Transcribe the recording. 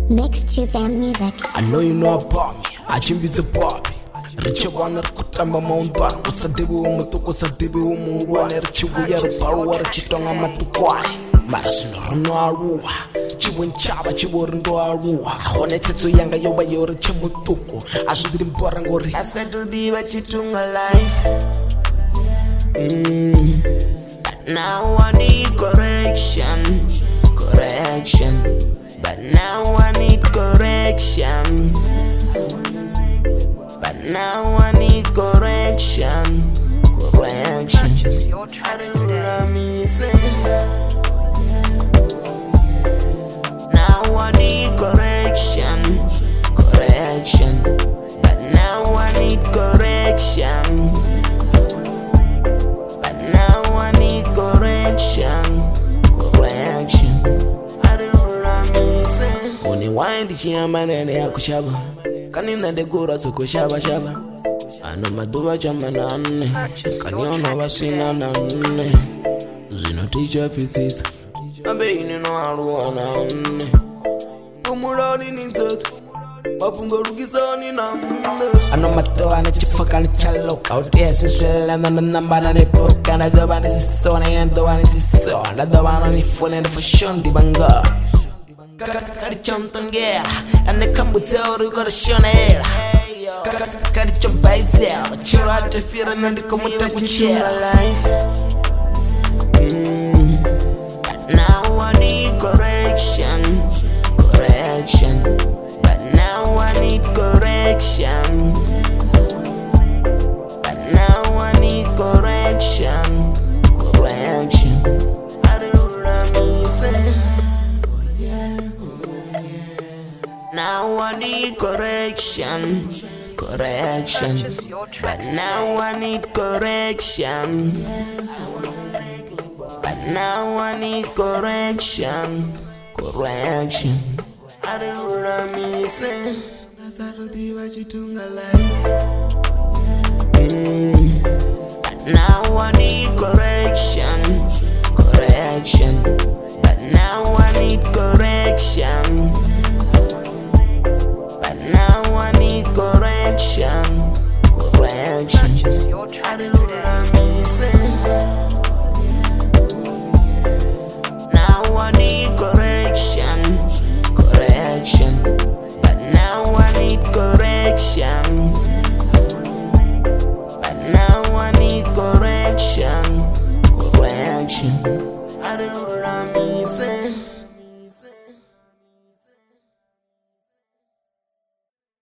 Next to them music. I know you know about me, I chimbitse Bobby. Riche wana rikutamba maundwana, usadibi umutuku usadibi umuurwane, richibuya ribaruwa richitonga matukwani. Mara sino runo aruwa, chibu nchaba chibu rindo aruwa. Ahone tetsu yanga yoba yore chimutuku, asudiri mbora ngori. Asadudiba chitunga life. But now I need correction. But now I need correction. But now I need correction. Purchase your tracks today. Now I need correction. But now I need correction. But now I need correction. Windi chiyama nene ya kushaba kanina degura soko shaba shaba ano maduba chama nane kanyono basina nane zino teacher physics abe inino aruwa nane umulani ninzozo mapungo rukisani nane ano matoa ne chifaka ne chalo kautia susela na namba na ne poka na doba ne sisona ina doba ne sisona na doba ne fone ne fashion di banga Gotta jump on yeah, and they come with tell you gotta show it. Gotta jump by yourself, but you're out to feel and they come with that chill life. Now I need correction. But now I need correction. But now I need correction. I don't know me say. Now I need correction. Purchase your But tracks now I need correction. But now I need correction. I don't know me say. But now I need correction. But now I need correction. But now I need correction. Purchase your tracks today. Now I need correction. But now I need correction. But now I need correction. I don't know me say.